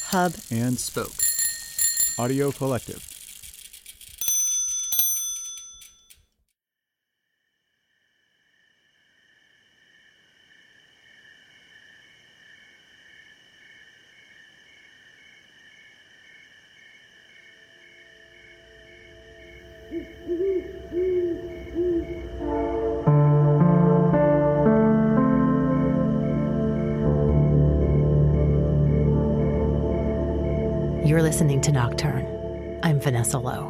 Hub, and Spoke. Audio Collective. You're listening to Nocturne. I'm Vanessa Lowe.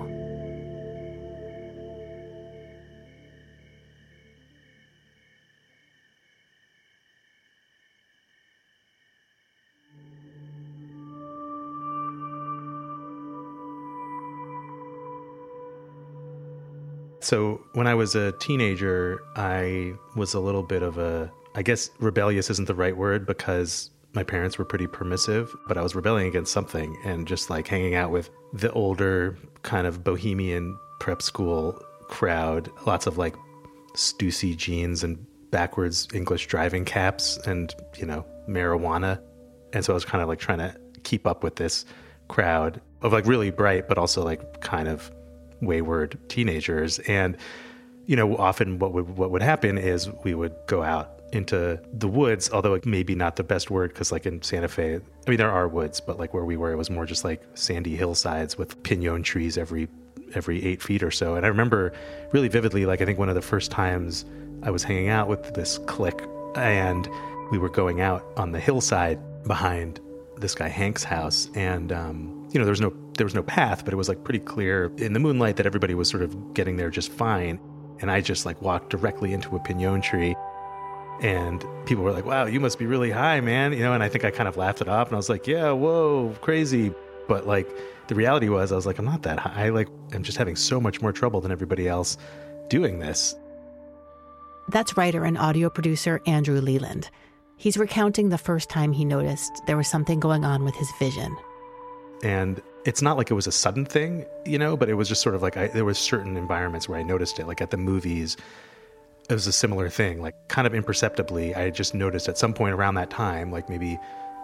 So when I was a teenager, I was a little bit of I guess rebellious isn't the right word because my parents were pretty permissive, but I was rebelling against something and just like hanging out with the older kind of bohemian prep school crowd, lots of like Stussy jeans and backwards English driving caps and, marijuana. And so I was kind of like trying to keep up with this crowd of like really bright, but also like kind of wayward teenagers. And, often what would happen is we would go out into the woods, although maybe not the best word because like in Santa Fe, there are woods, but like where we were, it was more just like sandy hillsides with pinon trees every 8 feet or so. And I remember really vividly, like I think one of the first times I was hanging out with this clique and we were going out on the hillside behind this guy Hank's house. And, there was no path, but it was like pretty clear in the moonlight that everybody was sort of getting there just fine. And I just like walked directly into a pinon tree. And people were like, wow, you must be really high, man. And I think I kind of laughed it off and I was like, yeah, whoa, crazy. But like the reality was, I was like, I'm not that high. Like I'm just having so much more trouble than everybody else doing this. That's writer and audio producer Andrew Leland. He's recounting the first time he noticed there was something going on with his vision. And it's not like it was a sudden thing, but it was just sort of like there was certain environments where I noticed it, like at the movies. It was a similar thing, like kind of imperceptibly. I just noticed at some point around that time, like maybe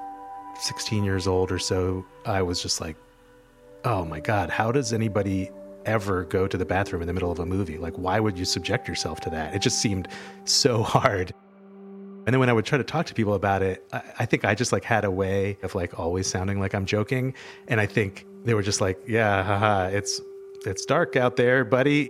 16 years old or so, I was just like, oh my God, how does anybody ever go to the bathroom in the middle of a movie? Like, why would you subject yourself to that? It just seemed so hard. And then when I would try to talk to people about it, I think I just like had a way of like always sounding like I'm joking. And I think they were just like, yeah, haha, it's dark out there, buddy.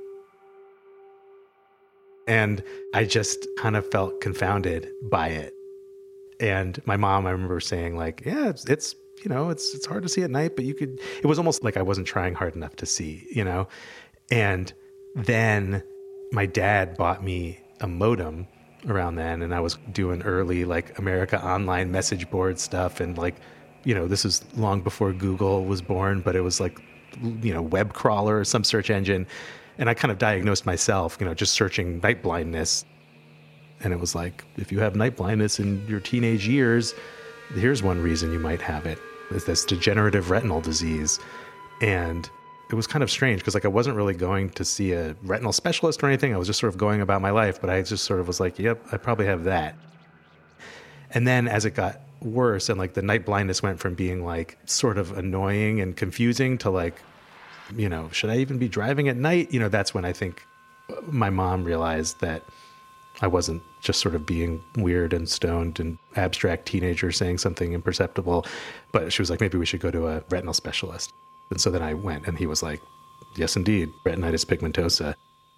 And I just kind of felt confounded by it. And my mom, I remember saying like, yeah, it's hard to see at night, but it was almost like I wasn't trying hard enough to see, And then my dad bought me a modem around then, and I was doing early like America Online message board stuff. And like, this is long before Google was born, but it was like, web crawler or some search engine. And I kind of diagnosed myself, just searching night blindness. And it was like, if you have night blindness in your teenage years, here's one reason you might have it, is this degenerative retinal disease. And it was kind of strange because like I wasn't really going to see a retinal specialist or anything. I was just sort of going about my life, but I just sort of was like, yep, I probably have that. And then as it got worse and like the night blindness went from being like sort of annoying and confusing to like, should I even be driving at night? That's when I think my mom realized that I wasn't just sort of being weird and stoned and abstract teenager saying something imperceptible, but she was like, maybe we should go to a retinal specialist. And so then I went and he was like, yes, indeed, retinitis pigmentosa.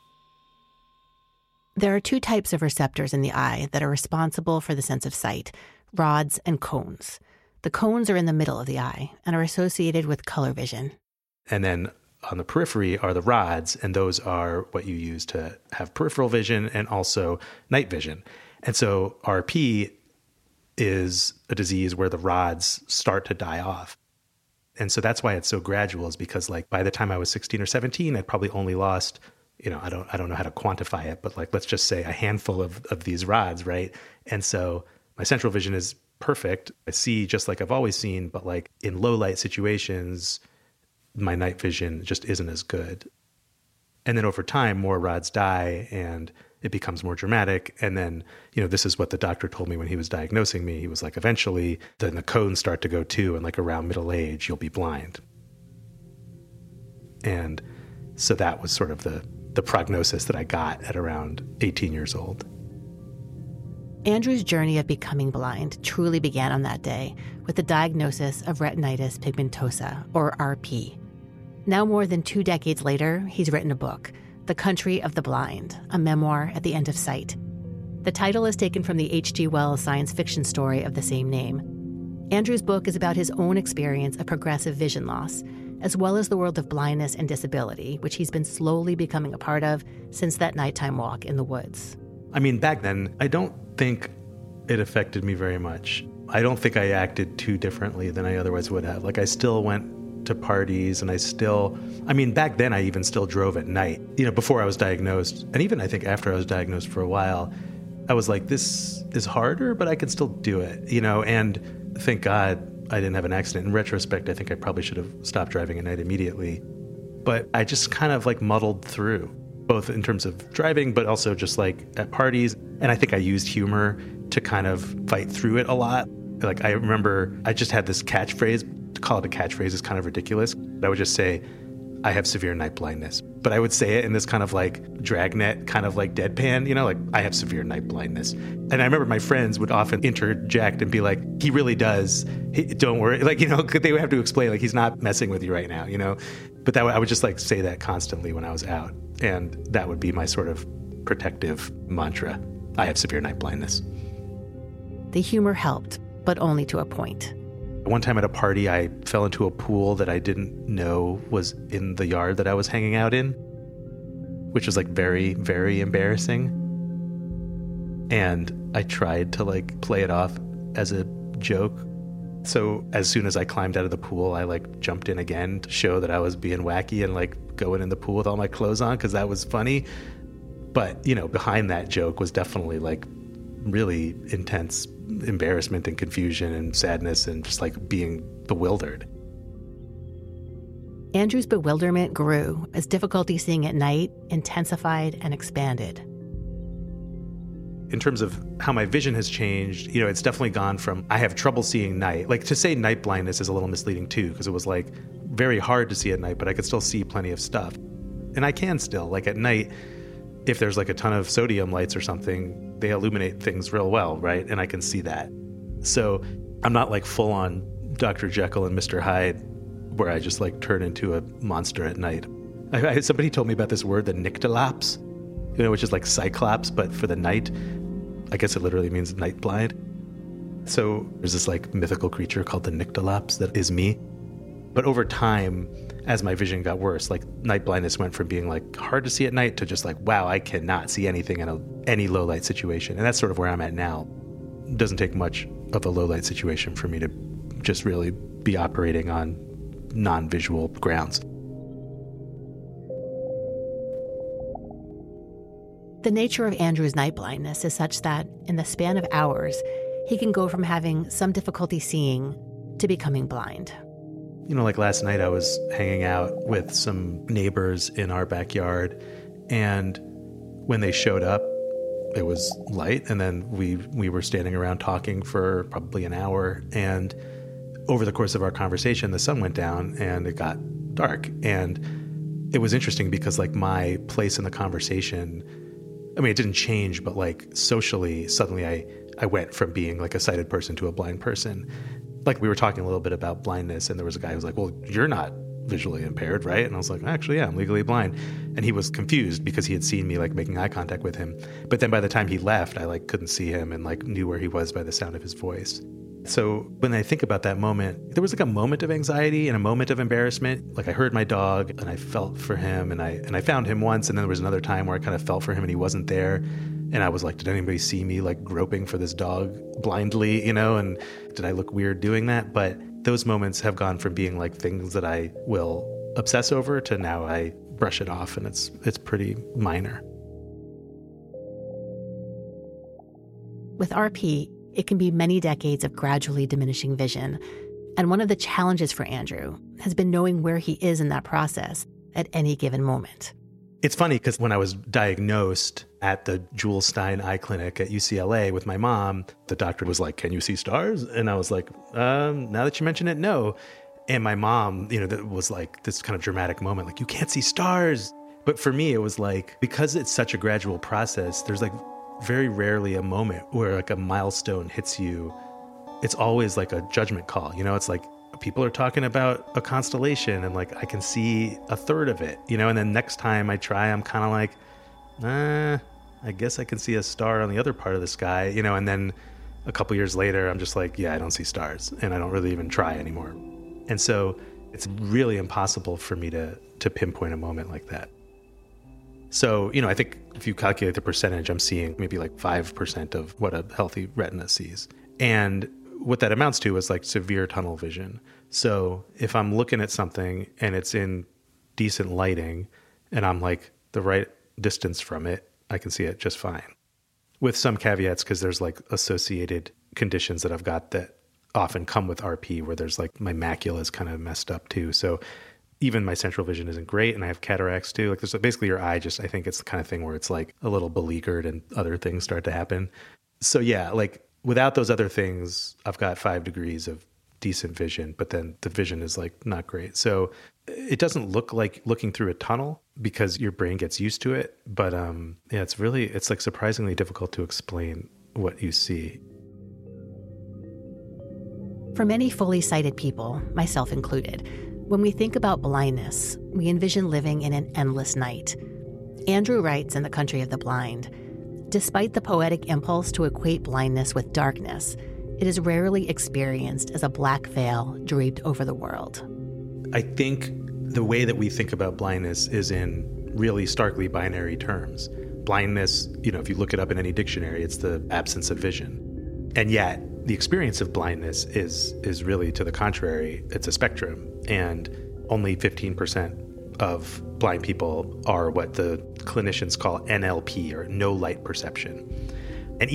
There are two types of receptors in the eye that are responsible for the sense of sight, rods and cones. The cones are in the middle of the eye and are associated with color vision. And then on the periphery are the rods, and those are what you use to have peripheral vision and also night vision. And so RP is a disease where the rods start to die off. And so that's why it's so gradual, is because like by the time I was 16 or 17, I'd probably only lost, I don't know how to quantify it, but like, let's just say a handful of these rods, right? And so my central vision is perfect. I see just like I've always seen, but like in low light situations, my night vision just isn't as good. And then over time, more rods die and it becomes more dramatic. And then, this is what the doctor told me when he was diagnosing me. He was like, eventually, then the cones start to go too. And like around middle age, you'll be blind. And so that was sort of the prognosis that I got at around 18 years old. Andrew's journey of becoming blind truly began on that day with the diagnosis of retinitis pigmentosa, or RP. Now more than 2 decades later, he's written a book, The Country of the Blind, a memoir at the end of sight. The title is taken from the H.G. Wells science fiction story of the same name. Andrew's book is about his own experience of progressive vision loss, as well as the world of blindness and disability, which he's been slowly becoming a part of since that nighttime walk in the woods. I mean, back then, I don't think it affected me very much. I don't think I acted too differently than I otherwise would have. Like, I still went to parties, and back then I even still drove at night. Before I was diagnosed, and even I think after I was diagnosed for a while, I was like, this is harder, but I can still do it, and thank God I didn't have an accident. In retrospect, I think I probably should have stopped driving at night immediately. But I just kind of like muddled through, both in terms of driving, but also just like at parties. And I think I used humor to kind of fight through it a lot. Like, I remember I just had this catchphrase. To call it a catchphrase is kind of ridiculous. I would just say, I have severe night blindness. But I would say it in this kind of like dragnet, kind of like deadpan, like, I have severe night blindness. And I remember my friends would often interject and be like, he really does. Don't worry. Like, they would have to explain, like, he's not messing with you right now, But I would just like say that constantly when I was out. And that would be my sort of protective mantra. I have severe night blindness. The humor helped, but only to a point. One time at a party, I fell into a pool that I didn't know was in the yard that I was hanging out in, which was like very, very embarrassing. And I tried to like play it off as a joke. So as soon as I climbed out of the pool, I like jumped in again to show that I was being wacky and like going in the pool with all my clothes on because that was funny. But, behind that joke was definitely like really intense embarrassment and confusion and sadness and just like being bewildered. Andrew's bewilderment grew as difficulty seeing at night intensified and expanded. In terms of how my vision has changed, it's definitely gone from I have trouble seeing night. Like, to say night blindness is a little misleading too, because it was like very hard to see at night, but I could still see plenty of stuff. And I can still, like at night, if there's like a ton of sodium lights or something, they illuminate things real well, right? And I can see that. So I'm not like full on Dr. Jekyll and Mr. Hyde, where I just like turn into a monster at night. Somebody told me about this word, the nyctalops, which is like cyclops, but for the night. I guess it literally means night blind. So there's this like mythical creature called the nyctalops that is me. But over time, as my vision got worse, like night blindness went from being like hard to see at night to just like, wow, I cannot see anything in any low light situation. And that's sort of where I'm at now. It doesn't take much of a low light situation for me to just really be operating on non-visual grounds. The nature of Andrew's night blindness is such that in the span of hours, he can go from having some difficulty seeing to becoming blind. Like last night I was hanging out with some neighbors in our backyard, and when they showed up, it was light, and then we were standing around talking for probably an hour, and over the course of our conversation, the sun went down and it got dark. And it was interesting because like my place in the conversation, it didn't change, but like socially, suddenly I went from being like a sighted person to a blind person. Like, we were talking a little bit about blindness, and there was a guy who was like, well, you're not visually impaired, right? And I was like, actually, yeah, I'm legally blind. And he was confused because he had seen me like making eye contact with him. But then by the time he left, I like couldn't see him and like knew where he was by the sound of his voice. So when I think about that moment, there was like a moment of anxiety and a moment of embarrassment. Like, I heard my dog and I felt for him, and I found him once, and then there was another time where I kind of felt for him and he wasn't there. And I was like, did anybody see me like groping for this dog blindly, and did I look weird doing that? But those moments have gone from being like things that I will obsess over to now I brush it off, and it's pretty minor. With RP, it can be many decades of gradually diminishing vision. And one of the challenges for Andrew has been knowing where he is in that process at any given moment. It's funny because when I was diagnosed at the Jules Stein Eye Clinic at UCLA with my mom, the doctor was like, "Can you see stars?" And I was like, now that you mention it, no. And my mom, that was like this kind of dramatic moment, like, "You can't see stars." But for me, it was like, because it's such a gradual process, there's like very rarely a moment where like a milestone hits you. It's always like a judgment call. It's like people are talking about a constellation and like I can see a third of it, and then next time I try, I'm kind of like, I guess I can see a star on the other part of the sky, and then a couple years later, I'm just like, yeah, I don't see stars and I don't really even try anymore. And so it's really impossible for me to pinpoint a moment like that. So, I think if you calculate the percentage, I'm seeing maybe like 5% of what a healthy retina sees. And what that amounts to is like severe tunnel vision. So if I'm looking at something and it's in decent lighting and I'm like the right distance from it, I can see it just fine. With some caveats, because there's like associated conditions that I've got that often come with RP, where there's like my macula is kind of messed up too. So even my central vision isn't great, and I have cataracts too. Like, there's basically your eye I think it's the kind of thing where it's like a little beleaguered and other things start to happen. So yeah, like without those other things, I've got 5 degrees of decent vision, but then the vision is like not great. So it doesn't look like looking through a tunnel because your brain gets used to it. But yeah, it's like surprisingly difficult to explain what you see. For many fully sighted people, myself included, when we think about blindness, we envision living in an endless night. Andrew writes in The Country of the Blind, despite the poetic impulse to equate blindness with darkness, it is rarely experienced as a black veil draped over the world. I think the way that we think about blindness is in really starkly binary terms. Blindness, if you look it up in any dictionary, it's the absence of vision. And yet, the experience of blindness is really to the contrary. It's a spectrum, and only 15% of blind people are what the clinicians call NLP, or no light perception. And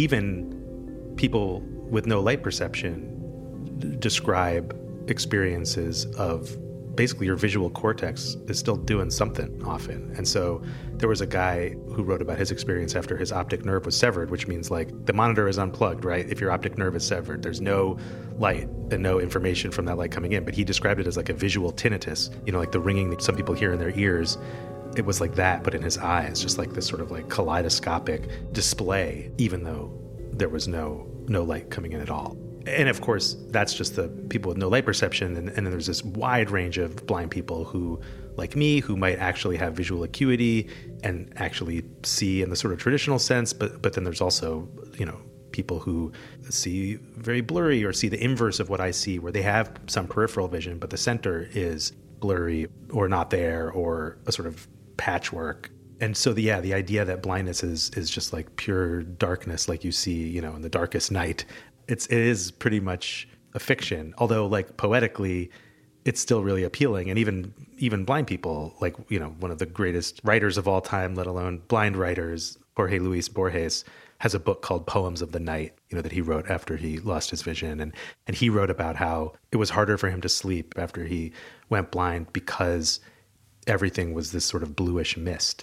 even people with no light perception describe experiences of basically your visual cortex is still doing something often. And so there was a guy who wrote about his experience after his optic nerve was severed, which means like the monitor is unplugged, right? If your optic nerve is severed, there's no light and no information from that light coming in. But he described it as like a visual tinnitus, like the ringing that some people hear in their ears. It was like that, but in his eyes, just like this sort of like kaleidoscopic display, even though there was no light coming in at all. And of course, that's just the people with no light perception. And then there's this wide range of blind people who, like me, who might actually have visual acuity and actually see in the sort of traditional sense. But then there's also, people who see very blurry or see the inverse of what I see, where they have some peripheral vision, but the center is blurry or not there, or a sort of patchwork. And so the idea that blindness is just like pure darkness, like you see, in the darkest night, it is pretty much a fiction. Although, like, poetically, it's still really appealing. And even blind people, like, one of the greatest writers of all time, let alone blind writers, Jorge Luis Borges, has a book called Poems of the Night, that he wrote after he lost his vision. And he wrote about how it was harder for him to sleep after he went blind because everything was this sort of bluish mist.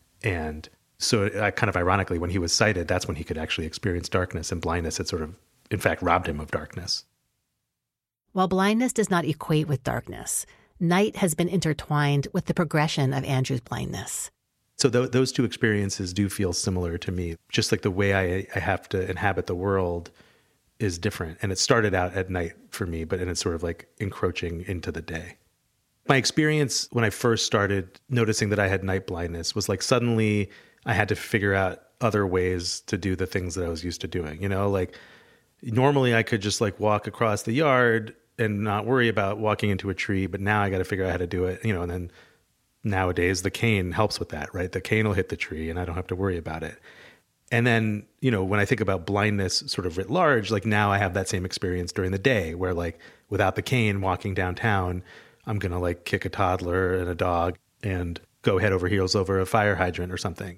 And so kind of ironically, when he was sighted, that's when he could actually experience darkness, and blindness had sort of, in fact, robbed him of darkness. While blindness does not equate with darkness, night has been intertwined with the progression of Andrew's blindness. So those two experiences do feel similar to me. Just like the way I have to inhabit the world is different. And it started out at night for me, but then it's sort of like encroaching into the day. My experience when I first started noticing that I had night blindness was like suddenly I had to figure out other ways to do the things that I was used to doing. Like normally I could just like walk across the yard and not worry about walking into a tree, but now I got to figure out how to do it, and then nowadays the cane helps with that, right? The cane will hit the tree and I don't have to worry about it. And then, when I think about blindness sort of writ large, like now I have that same experience during the day where like without the cane walking downtown, I'm going to like kick a toddler and a dog and go head over heels over a fire hydrant or something.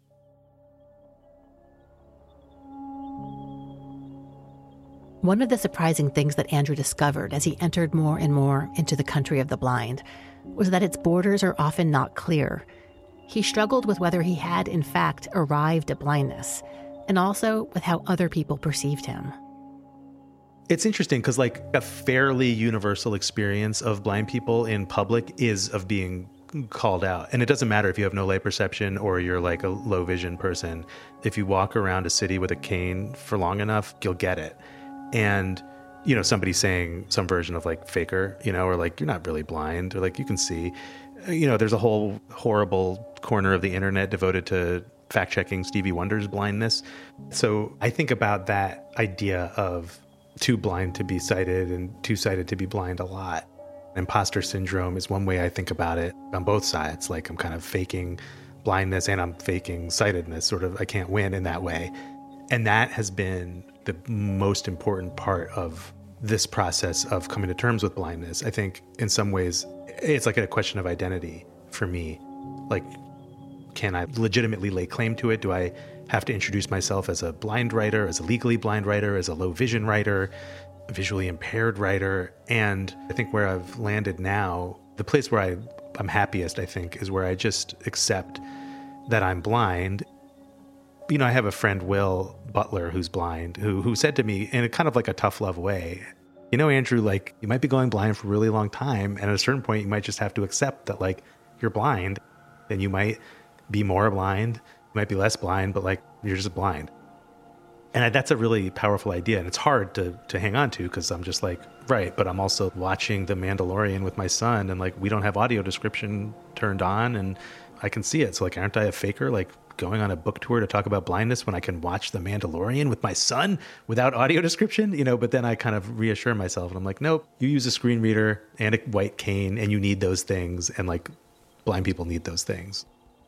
One of the surprising things that Andrew discovered as he entered more and more into the country of the blind was that its borders are often not clear. he struggled with whether he had, in fact, arrived at blindness, and also with how other people perceived him. It's interesting because like a fairly universal experience of blind people in public is of being called out. And it doesn't matter if you have no light perception or you're like a low vision person. If you walk around a city with a cane for long enough, you'll get it. And, you know, somebody saying some version of like faker, you know, or like, you're not really blind, or like, you can see, you know, there's a whole horrible corner of the internet devoted to fact checking Stevie Wonder's blindness. So I think about that idea of too blind to be sighted and too sighted to be blind a lot. Imposter syndrome is one way I think about it on both sides. Like I'm kind of faking blindness and I'm faking sightedness, sort of. I can't win in that way. And that has been the most important part of this process of coming to terms with blindness. I think in some ways it's like a question of identity for me. Like, can I legitimately lay claim to it? Do I have to introduce myself as a blind writer, as a legally blind writer, as a low vision writer, a visually impaired writer? And I think where I've landed now, the place where I'm happiest, I think, is where I just accept that I'm blind. You know, I have a friend, Will Butler, who's blind, who said to me in a kind of like a tough love way, you know, Andrew, like you might be going blind for a really long time. And at a certain point, you might just have to accept that like you're blind, and you might be more blind, you might be less blind, but like you're just blind. And that's a really powerful idea. And it's hard to hang on to because I'm just like, right. But I'm also watching The Mandalorian with my son, and like we don't have audio description turned on and I can see it. So like, aren't I a faker? Like going on a book tour to talk about blindness when I can watch The Mandalorian with my son without audio description, you know? But then I kind of reassure myself and I'm like, nope, you use a screen reader and a white cane and you need those things. And like blind people need those things.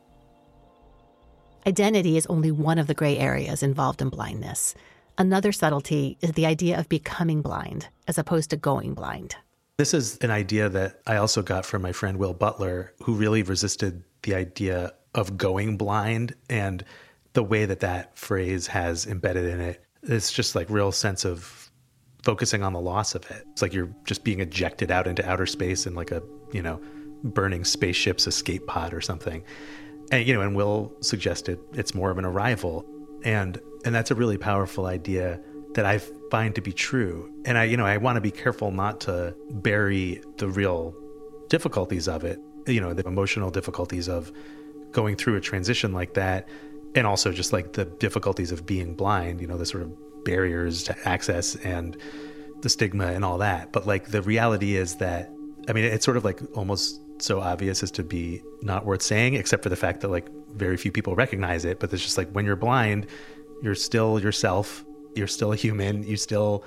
Identity is only one of the gray areas involved in blindness. Another subtlety is the idea of becoming blind as opposed to going blind. This is an idea that I also got from my friend Will Butler, who really resisted the idea of going blind, and the way that phrase has embedded in it. It's just like real sense of focusing on the loss of it. It's like you're just being ejected out into outer space in like a, you know, burning spaceship's escape pod or something. And, you know, and Will suggested it's more of an arrival. And that's a really powerful idea that I find to be true. And I want to be careful not to bury the real difficulties of it, you know, the emotional difficulties of going through a transition like that. And also just like the difficulties of being blind, you know, the sort of barriers to access and the stigma and all that. But like the reality is that, I mean, it's sort of like almost so obvious as to be not worth saying, except for the fact that like very few people recognize it. But it's just like when you're blind, you're still yourself, you're still a human, you still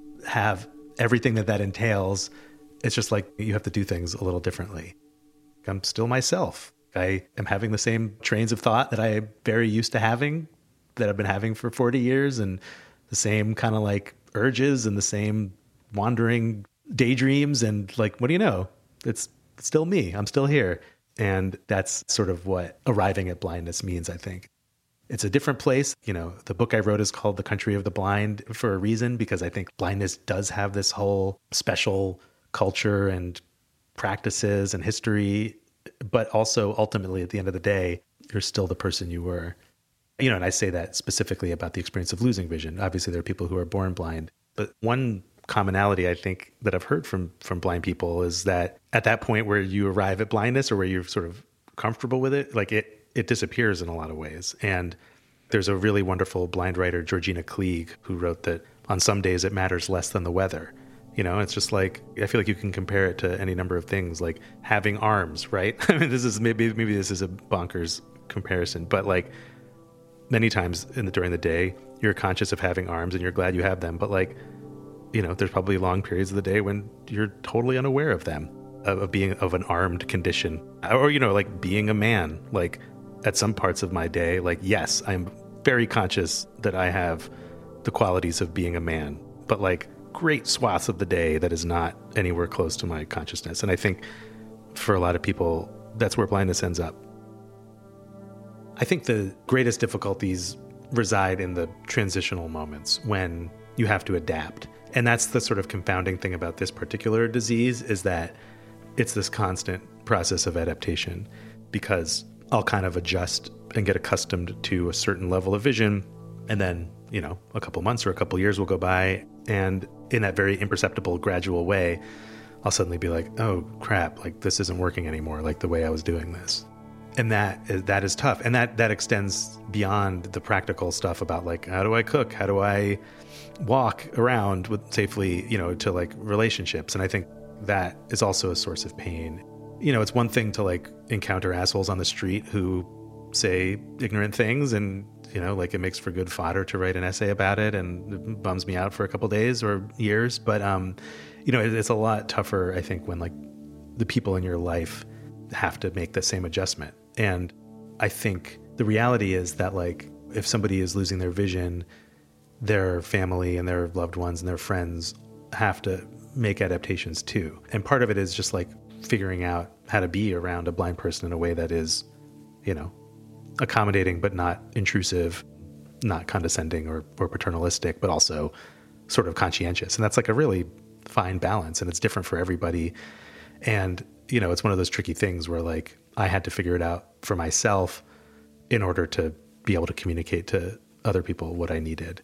have everything that entails. It's just like you have to do things a little differently. I'm still myself. I am having the same trains of thought that I'm very used to having, that I've been having for 40 years, and the same kind of like urges and the same wandering daydreams. And like, what do you know? It's still me. I'm still here. And that's sort of what arriving at blindness means, I think. It's a different place. You know, the book I wrote is called The Country of the Blind for a reason, because I think blindness does have this whole special culture and practices and history, but also ultimately at the end of the day, you're still the person you were. You know, and I say that specifically about the experience of losing vision. Obviously, there are people who are born blind, but one commonality I think that I've heard from blind people is that at that point where you arrive at blindness, or where you're sort of comfortable with it, like it disappears in a lot of ways. And there's a really wonderful blind writer, Georgina Klieg, who wrote that on some days it matters less than the weather. You know, it's just like, I feel like you can compare it to any number of things, like having arms, right? I mean, this is maybe this is a bonkers comparison, but like many times during the day, you're conscious of having arms and you're glad you have them. But like, you know, there's probably long periods of the day when you're totally unaware of them, of being of an armed condition, or, you know, like being a man. Like at some parts of my day, like, yes, I'm very conscious that I have the qualities of being a man, but like great swaths of the day that is not anywhere close to my consciousness. And I think for a lot of people, that's where blindness ends up. I think the greatest difficulties reside in the transitional moments when you have to adapt. And that's the sort of confounding thing about this particular disease, is that it's this constant process of adaptation, because I'll kind of adjust and get accustomed to a certain level of vision. And then, a couple months or a couple years will go by. And in that very imperceptible, gradual way, I'll suddenly be like, oh, crap, like this isn't working anymore, like the way I was doing this. And that is tough. And that extends beyond the practical stuff about like, how do I cook? How do I walk around safely, to like relationships? And I think that is also a source of pain. It's one thing to like encounter assholes on the street who say ignorant things and, like it makes for good fodder to write an essay about it, and it bums me out for a couple days or years. But, it's a lot tougher, I think, when like the people in your life have to make the same adjustment. And I think the reality is that like if somebody is losing their vision, their family and their loved ones and their friends have to make adaptations too. And part of it is just like figuring out how to be around a blind person in a way that is, accommodating but not intrusive, not condescending or paternalistic, but also sort of conscientious. And that's like a really fine balance, and it's different for everybody. And, it's one of those tricky things where like I had to figure it out for myself in order to be able to communicate to other people what I needed.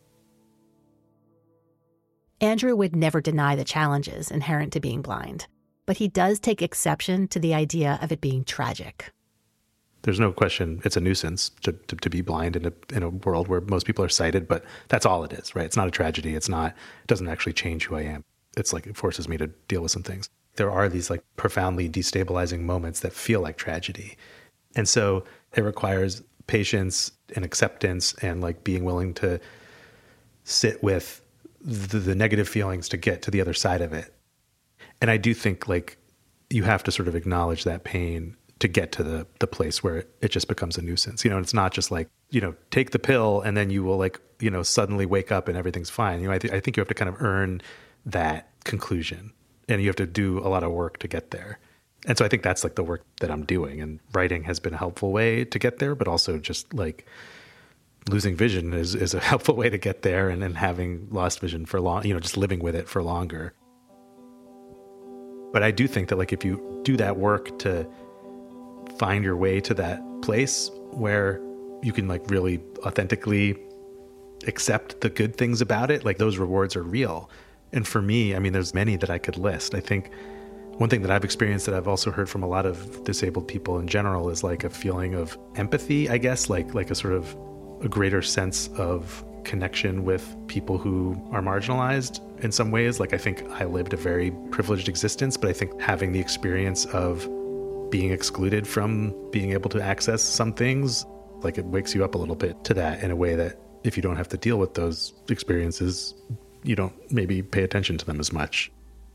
Andrew would never deny the challenges inherent to being blind, but he does take exception to the idea of it being tragic. There's no question it's a nuisance to be blind in a world where most people are sighted, but that's all it is, right? It's not a tragedy. It doesn't actually change who I am. It's like it forces me to deal with some things. There are these like profoundly destabilizing moments that feel like tragedy. And so it requires patience and acceptance and like being willing to sit with the negative feelings to get to the other side of it. And I do think like you have to sort of acknowledge that pain to get to the place where it just becomes a nuisance. It's not just like, take the pill and then you will like, suddenly wake up and everything's fine. I think you have to kind of earn that conclusion, and you have to do a lot of work to get there. And so I think that's like the work that I'm doing, and writing has been a helpful way to get there, but also just like losing vision is a helpful way to get there, and having lost vision for long, just living with it for longer. But I do think that like if you do that work to find your way to that place where you can like really authentically accept the good things about it, like those rewards are real. And for me, there's many that I could list. I think one thing that I've experienced that I've also heard from a lot of disabled people in general is like a feeling of empathy, I guess, like a sort of a greater sense of connection with people who are marginalized in some ways. Like I think I lived a very privileged existence, but I think having the experience of being excluded from being able to access some things, like it wakes you up a little bit to that in a way that if you don't have to deal with those experiences, you don't maybe pay attention to them as much.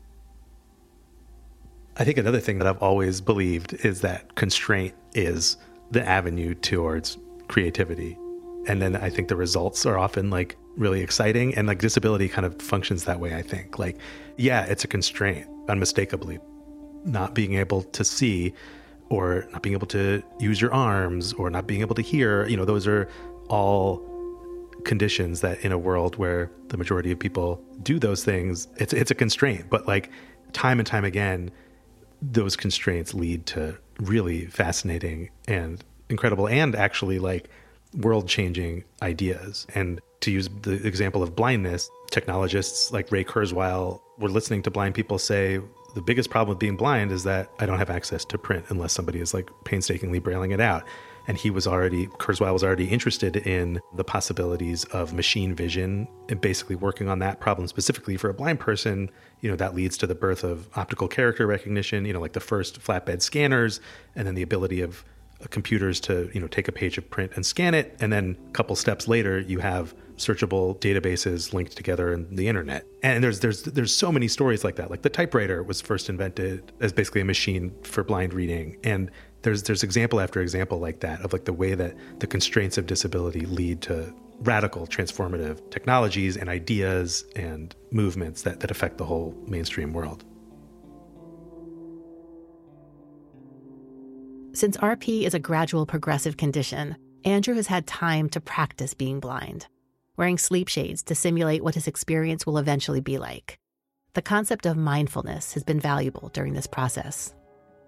I think another thing that I've always believed is that constraint is the avenue towards creativity. And then I think the results are often like really exciting, and like disability kind of functions that way, I think. Like, yeah, it's a constraint, unmistakably. Not being able to see, or not being able to use your arms, or not being able to hear, those are all conditions that in a world where the majority of people do those things, it's a constraint. But like time and time again, those constraints lead to really fascinating and incredible and actually like world-changing ideas. And to use the example of blindness, technologists like Ray Kurzweil were listening to blind people say, the biggest problem with being blind is that I don't have access to print unless somebody is like painstakingly brailing it out. And Kurzweil was already interested in the possibilities of machine vision and basically working on that problem specifically for a blind person. That leads to the birth of optical character recognition, like the first flatbed scanners, and then the ability of computers to, take a page of print and scan it. And then a couple steps later, you have searchable databases linked together in the internet. And there's so many stories like that. Like the typewriter was first invented as basically a machine for blind reading. And there's example after example like that of like the way that the constraints of disability lead to radical transformative technologies and ideas and movements that affect the whole mainstream world. Since RP is a gradual progressive condition, Andrew has had time to practice being blind, wearing sleep shades to simulate what his experience will eventually be like. The concept of mindfulness has been valuable during this process.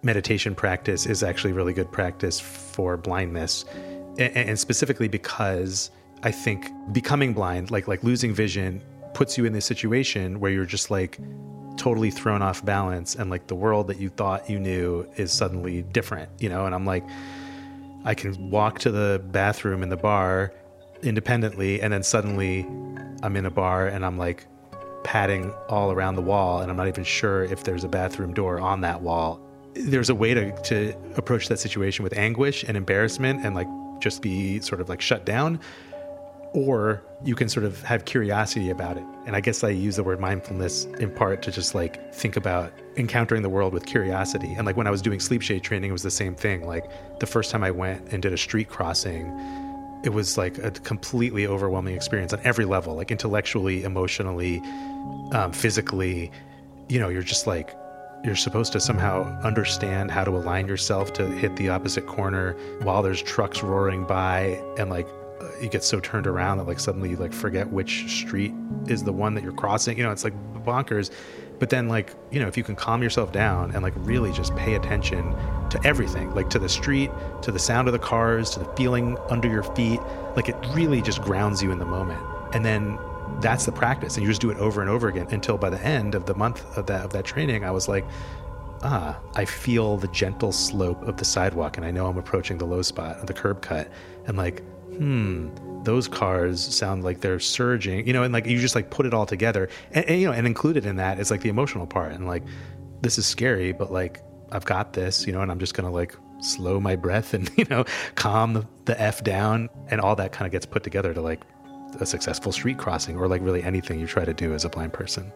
meditation practice is actually really good practice for blindness. And specifically because I think becoming blind, like losing vision, puts you in this situation where you're just like totally thrown off balance, and like the world that you thought you knew is suddenly different, you know? And I'm like, I can walk to the bathroom in the bar independently, and then suddenly I'm in a bar and I'm like patting all around the wall, and I'm not even sure if there's a bathroom door on that wall. There's a way to approach that situation with anguish and embarrassment and like just be sort of like shut down, or you can sort of have curiosity about it. And I guess I use the word mindfulness in part to just like think about encountering the world with curiosity. And like when I was doing sleep shade training, it was the same thing. Like the first time I went and did a street crossing, it was like a completely overwhelming experience on every level, like intellectually, emotionally, physically. You know, you're just like, you're supposed to somehow understand how to align yourself to hit the opposite corner while there's trucks roaring by, and like you get so turned around that like suddenly you like forget which street is the one that you're crossing. You know, it's like bonkers. But then like, you know, if you can calm yourself down and like really just pay attention to everything, like to the street, to the sound of the cars, to the feeling under your feet, like it really just grounds you in the moment. And then that's the practice. And you just do it over and over again until by the end of the month of that training, I was like, I feel the gentle slope of the sidewalk, and I know I'm approaching the low spot of the curb cut. And like, those cars sound like they're surging, you know, and like you just like put it all together, and you know, and included in that is like the emotional part, and like, this is scary, but like I've got this, you know, and I'm just gonna like slow my breath and, you know, calm the F down, and all that kind of gets put together to like a successful street crossing, or like really anything you try to do as a blind person.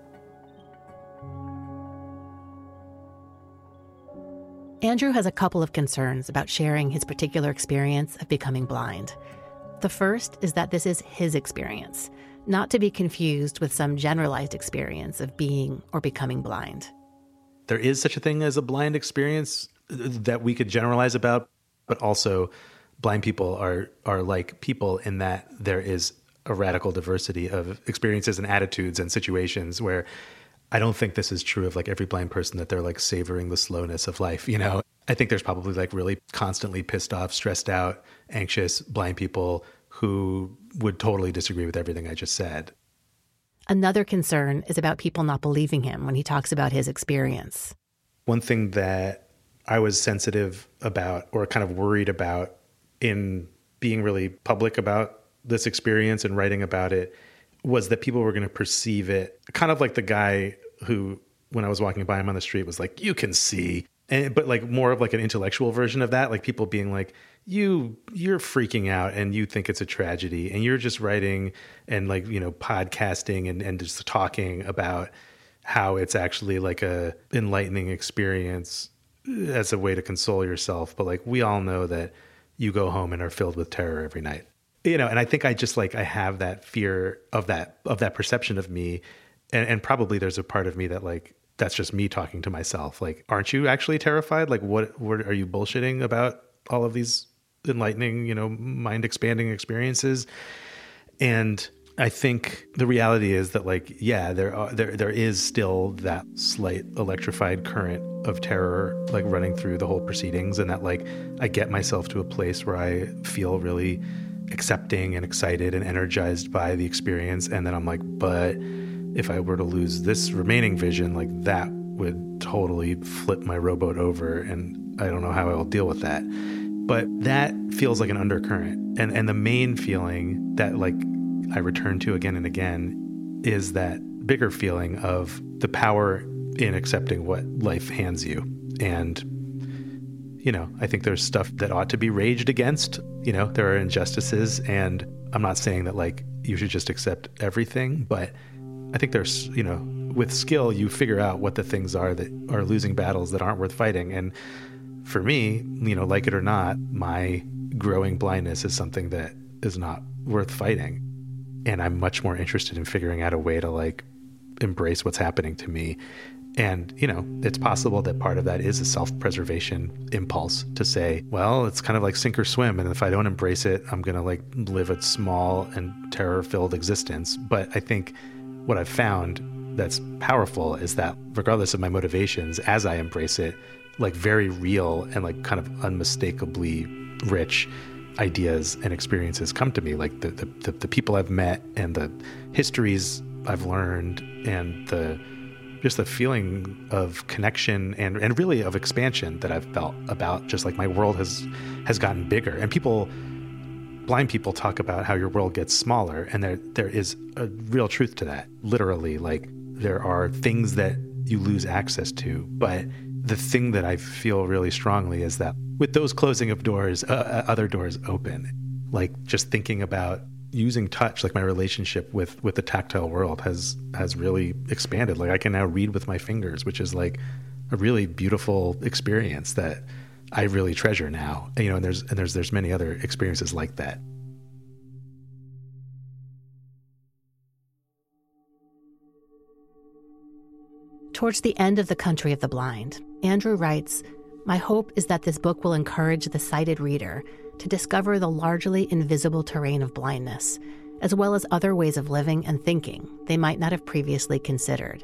Andrew has a couple of concerns about sharing his particular experience of becoming blind. The first is that this is his experience, not to be confused with some generalized experience of being or becoming blind. There is such a thing as a blind experience that we could generalize about, but also blind people are like people in that there is a radical diversity of experiences and attitudes and situations where I don't think this is true of like every blind person, that they're like savoring the slowness of life. You know, I think there's probably like really constantly pissed off, stressed out, anxious blind people who would totally disagree with everything I just said. Another concern is about people not believing him when he talks about his experience. One thing that I was sensitive about, or kind of worried about in being really public about this experience and writing about it, was that people were going to perceive it kind of like the guy who, when I was walking by him on the street, was like, you can see. But like more of like an intellectual version of that, like people being like, you're freaking out and you think it's a tragedy, and you're just writing and like, you know, podcasting and just talking about how it's actually like a enlightening experience as a way to console yourself. But like, we all know that you go home and are filled with terror every night. You know, and I think I just like, I have that fear of that perception of me. And probably there's a part of me that like, that's just me talking to myself. Like, aren't you actually terrified? Like, what are you bullshitting about all of these enlightening, you know, mind expanding experiences? And I think the reality is that like, yeah, there is still that slight electrified current of terror, like running through the whole proceedings. And that like, I get myself to a place where I feel really accepting and excited and energized by the experience. And then I'm like, but if I were to lose this remaining vision, like that would totally flip my rowboat over, and I don't know how I will deal with that. But that feels like an undercurrent. And the main feeling that like I return to again and again is that bigger feeling of the power in accepting what life hands you. And you know, I think there's stuff that ought to be raged against. You know, there are injustices, and I'm not saying that like you should just accept everything, but I think there's, you know, with skill, you figure out what the things are that are losing battles that aren't worth fighting. And for me, you know, like it or not, my growing blindness is something that is not worth fighting. And I'm much more interested in figuring out a way to like embrace what's happening to me. And, you know, it's possible that part of that is a self-preservation impulse to say, well, it's kind of like sink or swim. And if I don't embrace it, I'm going to like live a small and terror-filled existence. But I think what I've found that's powerful is that regardless of my motivations, as I embrace it, like very real and like kind of unmistakably rich ideas and experiences come to me, like the people I've met and the histories I've learned and just the feeling of connection and really of expansion that I've felt about just like my world has gotten bigger. And blind people talk about how your world gets smaller, and there is a real truth to that. Literally, like there are things that you lose access to, but the thing that I feel really strongly is that with those closing of doors, other doors open. Like just thinking about using touch, like my relationship with the tactile world has really expanded. Like I can now read with my fingers, which is like a really beautiful experience that I really treasure now. You know, and there's many other experiences like that. Towards the end of The Country of the Blind, Andrew writes, "My hope is that this book will encourage the sighted reader to discover the largely invisible terrain of blindness, as well as other ways of living and thinking they might not have previously considered."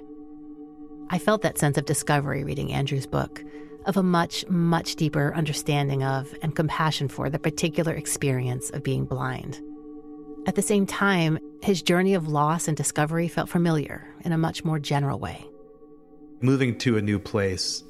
I felt that sense of discovery reading Andrew's book, of a much, much deeper understanding of and compassion for the particular experience of being blind. At the same time, his journey of loss and discovery felt familiar in a much more general way. Moving to a new place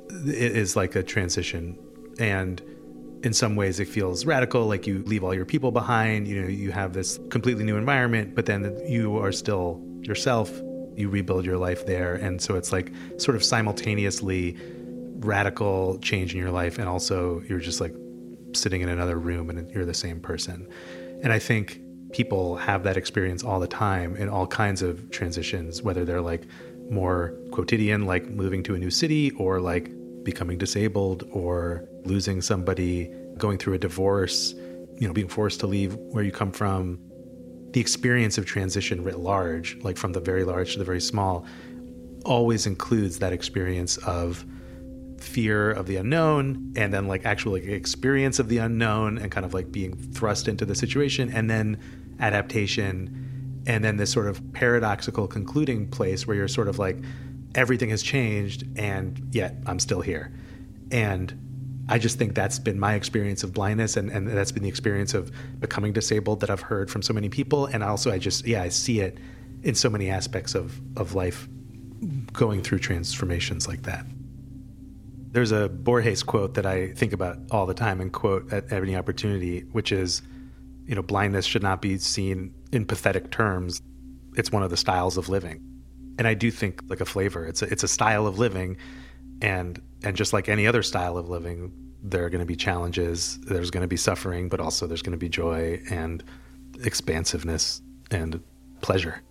is like a transition, and in some ways it feels radical, like you leave all your people behind, you know, you have this completely new environment, but then you are still yourself, you rebuild your life there. And so it's like sort of simultaneously radical change in your life, and also you're just like sitting in another room and you're the same person. And I think people have that experience all the time in all kinds of transitions, whether they're like more quotidian, like moving to a new city, or like becoming disabled, or losing somebody, going through a divorce, you know, being forced to leave where you come from. The experience of transition writ large, like from the very large to the very small, always includes that experience of fear of the unknown, and then like actual like experience of the unknown, and kind of like being thrust into the situation, and then adaptation, and then this sort of paradoxical concluding place where you're sort of like, everything has changed and yet I'm still here. And I just think that's been my experience of blindness, and that's been the experience of becoming disabled that I've heard from so many people. And also I see it in so many aspects of life going through transformations like that. There's a Borges quote that I think about all the time and quote at every opportunity, which is, you know, blindness should not be seen in pathetic terms. It's one of the styles of living. And I do think like a flavor, it's a style of living, and just like any other style of living, there are going to be challenges, there's going to be suffering, but also there's going to be joy and expansiveness and pleasure.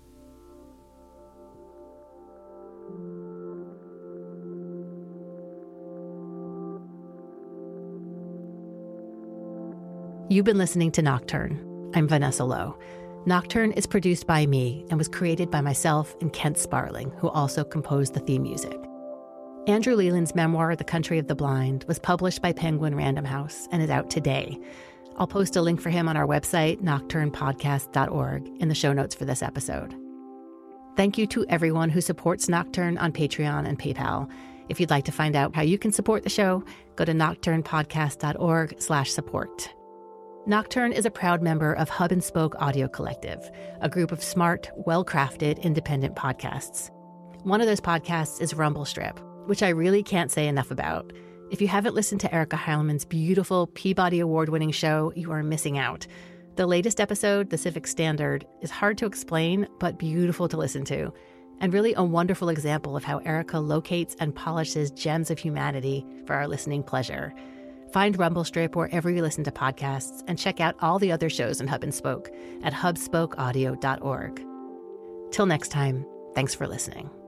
You've been listening to Nocturne. I'm Vanessa Lowe. Nocturne is produced by me and was created by myself and Kent Sparling, who also composed the theme music. Andrew Leland's memoir, The Country of the Blind, was published by Penguin Random House and is out today. I'll post a link for him on our website, nocturnepodcast.org, in the show notes for this episode. Thank you to everyone who supports Nocturne on Patreon and PayPal. If you'd like to find out how you can support the show, go to nocturnepodcast.org/support. Nocturne is a proud member of Hub and Spoke Audio Collective, a group of smart, well-crafted, independent podcasts. One of those podcasts is Rumble Strip, which I really can't say enough about. If you haven't listened to Erica Heilman's beautiful Peabody Award-winning show, you are missing out. The latest episode, The Civic Standard, is hard to explain, but beautiful to listen to, and really a wonderful example of how Erica locates and polishes gems of humanity for our listening pleasure. Find Rumble Strip wherever you listen to podcasts, and check out all the other shows in Hub and Spoke at hubspokeaudio.org. Till next time, thanks for listening.